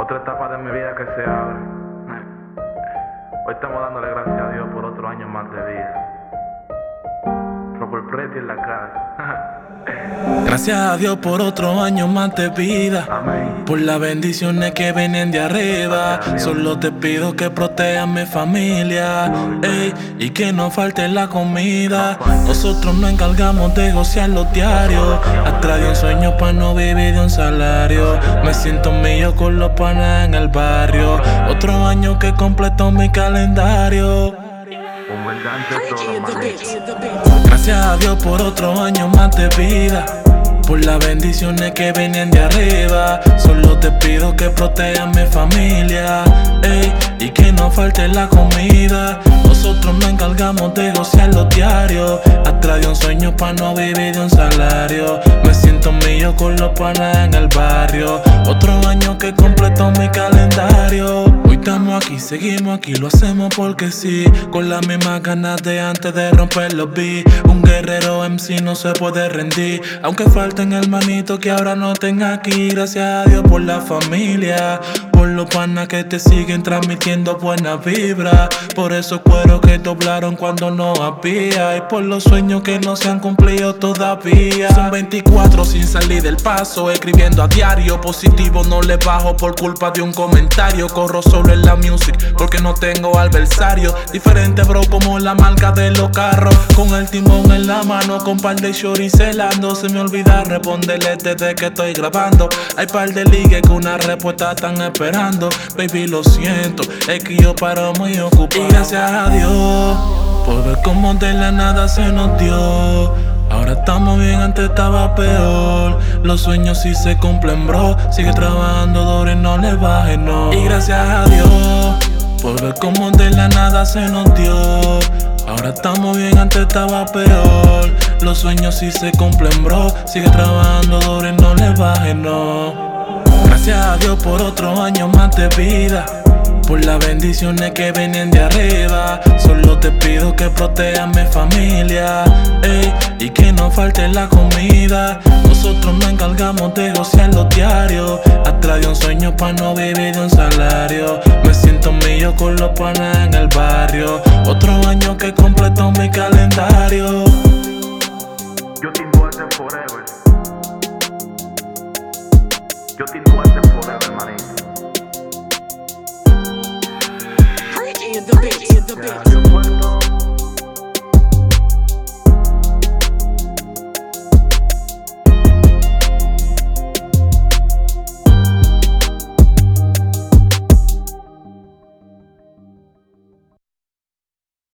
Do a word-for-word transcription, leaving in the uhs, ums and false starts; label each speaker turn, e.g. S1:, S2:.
S1: Otra etapa de mi vida que se abre. Hoy estamos dándole gracias a Dios por otro año más de vida. Robert Pretty en la casa.
S2: Gracias a Dios por otro año más de vida.
S1: Amén.
S2: Por las bendiciones que vienen de arriba. Solo te pido que protejas mi familia, ey, y que no falte la comida. Nosotros nos encargamos de gocear los diarios. Atrás de un sueño pa' no vivir de un salario. Me siento mío con los panas en el barrio. Otro año que completó mi calendario.
S1: Humildad ante todo, manito.
S2: Gracias a Dios por otro año más de vida. Por las bendiciones que vienen de arriba. Solo te pido que protejas mi familia, ey, y que no falte la comida. Nosotros nos encargamos de gocear los diarios. Atrás de un sueño pa' no vivir de un salario. Me siento mío con los panas en el barrio. Otro año que completó mi calendario. Hoy estamos aquí, seguimos aquí, lo hacemos porque sí. Con las mismas ganas de antes de romper los beats. Un guerrero M C no se puede rendir, aunque falten hermanitos que ahora no tenga aquí. Gracias a Dios por la familia, por los panas que te siguen transmitiendo buena vibra. Por esos cueros que doblaron cuando no había, y por los sueños que no se han cumplido todavía. Son veinticuatro sin salir del paso, escribiendo a diario. Positivo no le bajo por culpa de un comentario. Corro solo en la music porque no tengo adversario. Diferente bro como la marca de los carros. Con el timón en la mano, con par de shorty celando. Se me olvida responderle desde que estoy grabando. Hay par de ligues que una respuesta están esperando. Baby, lo siento, es que yo paro muy ocupado. Y gracias a Dios por ver cómo de la nada se nos dio. Ahora estamos bien, antes estaba peor. Los sueños sí se cumplen, bro. Sigue trabajando duro y no le bajes, no. Y gracias a Dios por ver cómo de la nada se nos dio. Ahora estamos bien, antes estaba peor. Los sueños sí se cumplen, bro. Sigue trabajando duro y no le bajes, no. Gracias a Dios por otro año más de vida. Por las bendiciones que vienen de arriba. Solo te pido que protejas mi familia, ey, y que no falte la comida. Nosotros nos encargamos de gocear los diarios. Atrás de un sueño pa' no vivir de un salario. Me siento mío con los panas en el barrio. Otro año que completó mi calendario.
S1: Justin Duarte forever. Justin Duarte forever, manito.
S3: In the beat, in the beat.
S1: Ya, yo puedo